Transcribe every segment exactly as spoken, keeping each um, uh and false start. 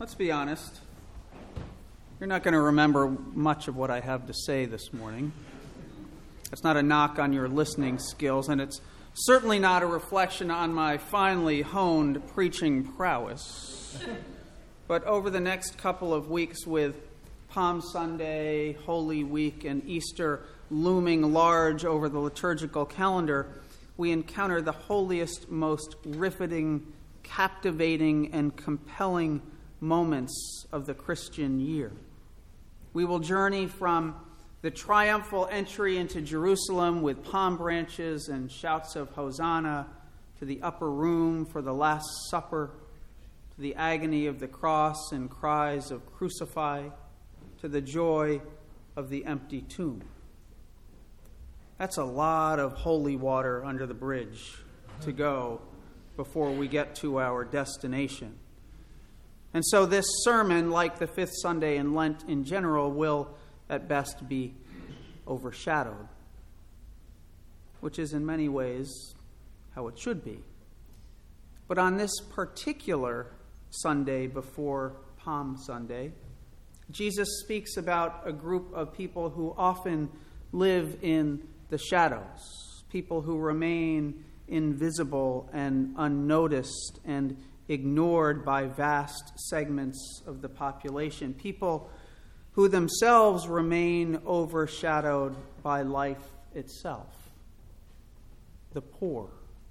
Let's be honest. You're not going to remember much of what I have to say this morning. It's not a knock on your listening skills, and it's certainly not a reflection on my finely honed preaching prowess. But over the next couple of weeks, with Palm Sunday, Holy Week, and Easter looming large over the liturgical calendar, we encounter the holiest, most riveting, captivating, and compelling moments of the Christian year. We will journey from the triumphal entry into Jerusalem with palm branches and shouts of Hosanna, to the upper room for the Last Supper, to the agony of the cross and cries of crucify, to the joy of the empty tomb. That's a lot of holy water under the bridge to go before we get to our destination. And so this sermon, like the fifth Sunday in Lent in general, will at best be overshadowed, which is in many ways how it should be. But on this particular Sunday before Palm Sunday, Jesus speaks about a group of people who often live in the shadows, people who remain invisible and unnoticed and ignored by vast segments of the population, people who themselves remain overshadowed by life itself, the poor.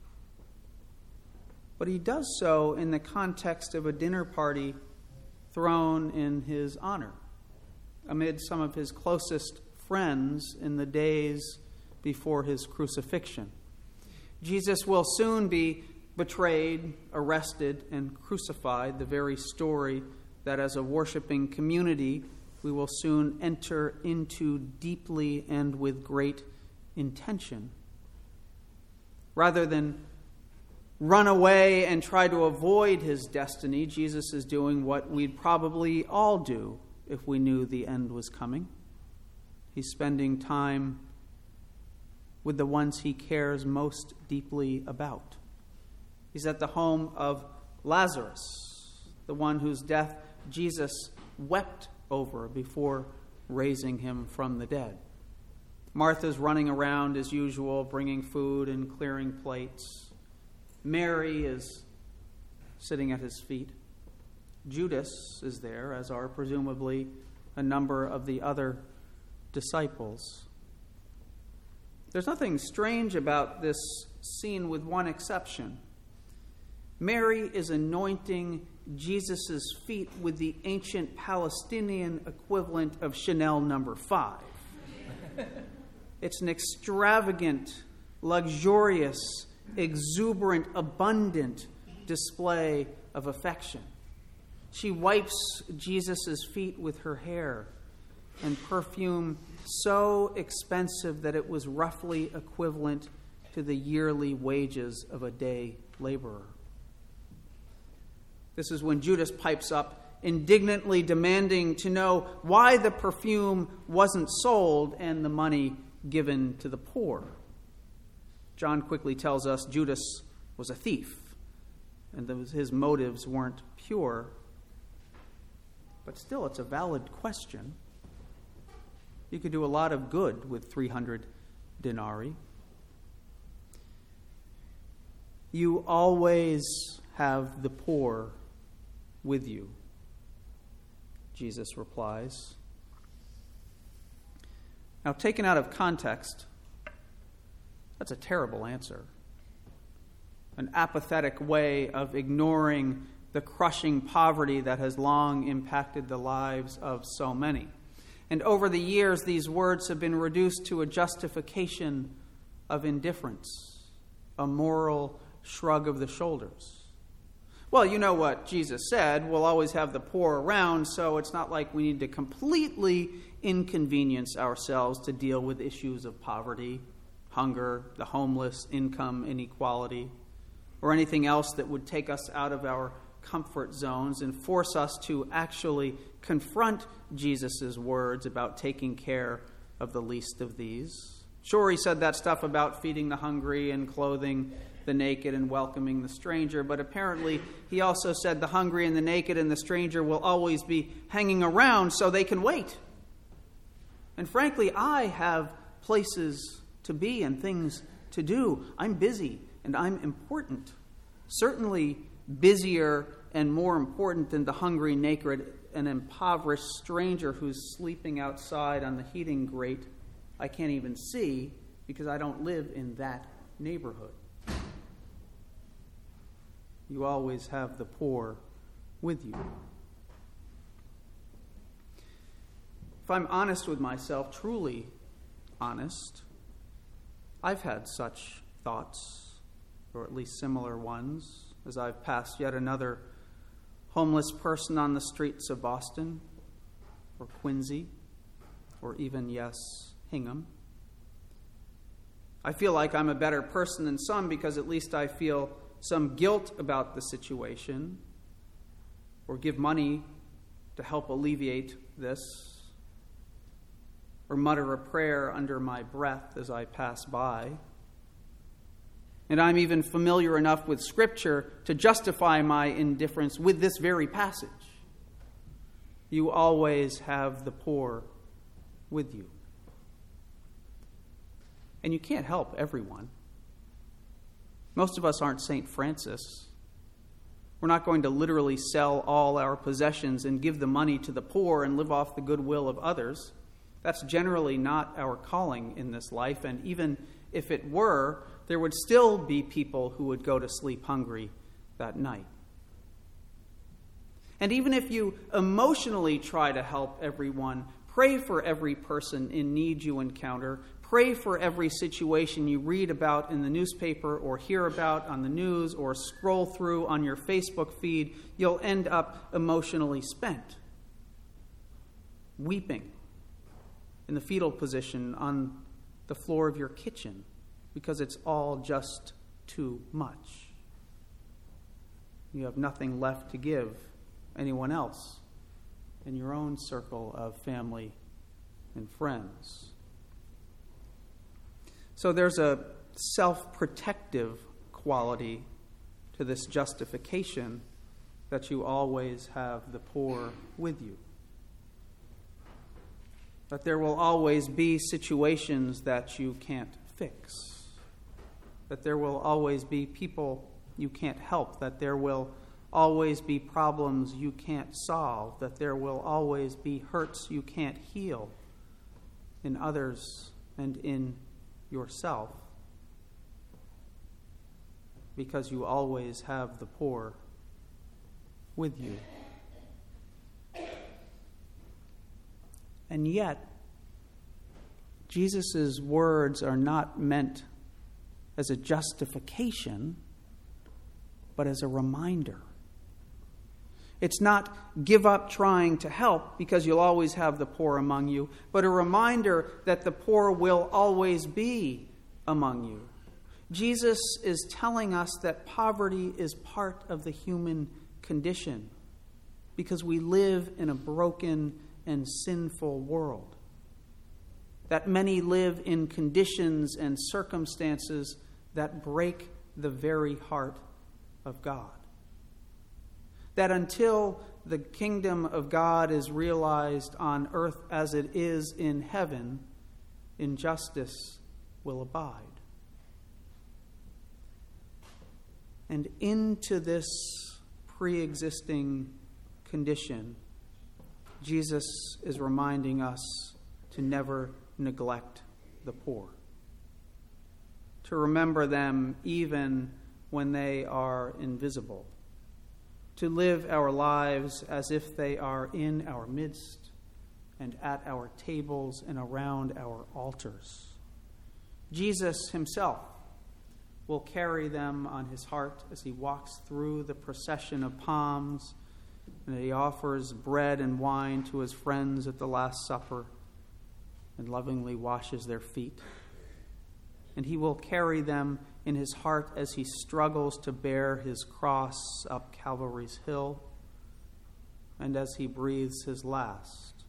But he does so in the context of a dinner party thrown in his honor, amid some of his closest friends in the days before his crucifixion. Jesus will soon be betrayed, arrested, and crucified, the very story that as a worshiping community we will soon enter into deeply and with great intention. Rather than run away and try to avoid his destiny, Jesus is doing what we'd probably all do if we knew the end was coming. He's spending time with the ones he cares most deeply about. He's at the home of Lazarus, the one whose death Jesus wept over before raising him from the dead. Martha's running around as usual, bringing food and clearing plates. Mary is sitting at his feet. Judas is there, as are presumably a number of the other disciples. There's nothing strange about this scene with one exception. Mary is anointing Jesus' feet with the ancient Palestinian equivalent of Chanel number five. It's an extravagant, luxurious, exuberant, abundant display of affection. She wipes Jesus' feet with her hair and perfume so expensive that it was roughly equivalent to the yearly wages of a day laborer. This is when Judas pipes up, indignantly demanding to know why the perfume wasn't sold and the money given to the poor. John quickly tells us Judas was a thief, and those, his motives weren't pure. But still, it's a valid question. You could do a lot of good with three hundred denarii. You always have the poor with you, Jesus replies. Now, taken out of context, that's a terrible answer. An apathetic way of ignoring the crushing poverty that has long impacted the lives of so many. And over the years, these words have been reduced to a justification of indifference, a moral shrug of the shoulders. Well, you know what Jesus said, we'll always have the poor around, so it's not like we need to completely inconvenience ourselves to deal with issues of poverty, hunger, the homeless, income inequality, or anything else that would take us out of our comfort zones and force us to actually confront Jesus' words about taking care of the least of these. Sure, he said that stuff about feeding the hungry and clothing the naked and welcoming the stranger, but apparently he also said the hungry and the naked and the stranger will always be hanging around so they can wait. And frankly, I have places to be and things to do. I'm busy and I'm important. Certainly busier and more important than the hungry, naked, and impoverished stranger who's sleeping outside on the heating grate I can't even see because I don't live in that neighborhood. You always have the poor with you. If I'm honest with myself, truly honest, I've had such thoughts, or at least similar ones, as I've passed yet another homeless person on the streets of Boston, or Quincy, or even, yes, Hingham. I feel like I'm a better person than some because at least I feel some guilt about the situation, or give money to help alleviate this, or mutter a prayer under my breath as I pass by. And I'm even familiar enough with Scripture to justify my indifference with this very passage. You always have the poor with you. And you can't help everyone. Most of us aren't Saint Francis. We're not going to literally sell all our possessions and give the money to the poor and live off the goodwill of others. That's generally not our calling in this life, and even if it were, there would still be people who would go to sleep hungry that night. And even if you emotionally try to help everyone, pray for every person in need you encounter, pray for every situation you read about in the newspaper or hear about on the news or scroll through on your Facebook feed, you'll end up emotionally spent, weeping in the fetal position on the floor of your kitchen because it's all just too much. You have nothing left to give anyone else in your own circle of family and friends. So there's a self-protective quality to this justification that you always have the poor with you. That there will always be situations that you can't fix. That there will always be people you can't help. That there will always be problems you can't solve. That there will always be hurts you can't heal in others and in yourself. Because you always have the poor with you. And yet, Jesus' words are not meant as a justification, but as a reminder. It's not give up trying to help because you'll always have the poor among you, but a reminder that the poor will always be among you. Jesus is telling us that poverty is part of the human condition because we live in a broken and sinful world. That many live in conditions and circumstances that break the very heart of God. That until the kingdom of God is realized on earth as it is in heaven, injustice will abide. And into this pre-existing condition, Jesus is reminding us to never neglect the poor. To remember them even when they are invisible. To live our lives as if they are in our midst and at our tables and around our altars. Jesus himself will carry them on his heart as he walks through the procession of palms, and he offers bread and wine to his friends at the Last Supper and lovingly washes their feet. And he will carry them in his heart as he struggles to bear his cross up Calvary's hill and as he breathes his last.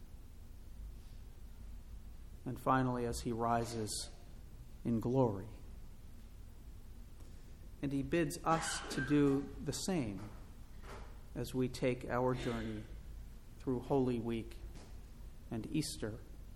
And finally, as he rises in glory. And he bids us to do the same as we take our journey through Holy Week and Easter.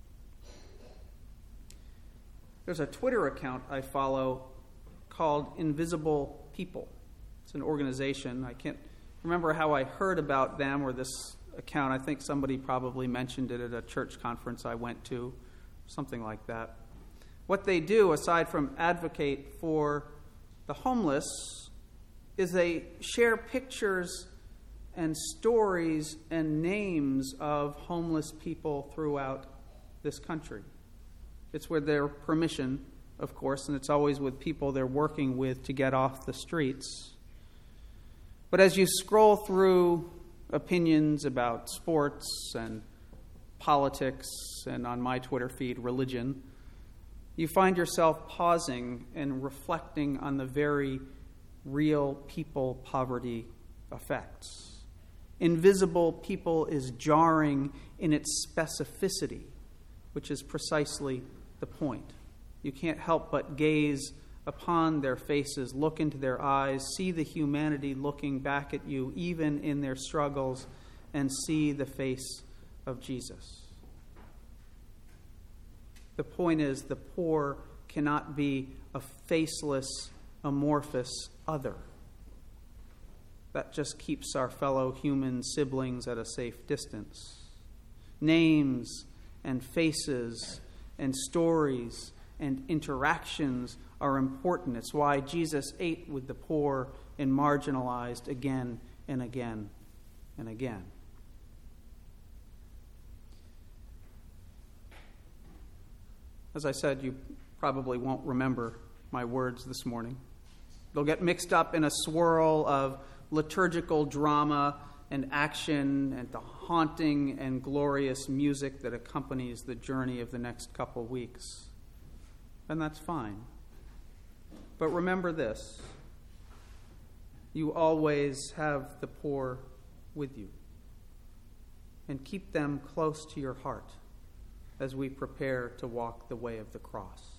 There's a Twitter account I follow called Invisible People. It's an organization. I can't remember how I heard about them or this account. I think somebody probably mentioned it at a church conference I went to, something like that. What they do, aside from advocate for the homeless, is they share pictures and stories and names of homeless people throughout this country. It's with their permission, of course, and it's always with people they're working with to get off the streets. But as you scroll through opinions about sports and politics, and on my Twitter feed, religion, you find yourself pausing and reflecting on the very real people poverty affects. Invisible people is jarring in its specificity, which is precisely the point. You can't help but gaze upon their faces, look into their eyes, see the humanity looking back at you, even in their struggles, and see the face of Jesus. The point is, the poor cannot be a faceless, amorphous other. That just keeps our fellow human siblings at a safe distance. Names and faces and stories and interactions are important. It's why Jesus ate with the poor and marginalized again and again and again. As I said, you probably won't remember my words this morning. They'll get mixed up in a swirl of liturgical drama and action and the haunting and glorious music that accompanies the journey of the next couple weeks. And that's fine. But remember this: you always have the poor with you. And keep them close to your heart as we prepare to walk the way of the cross.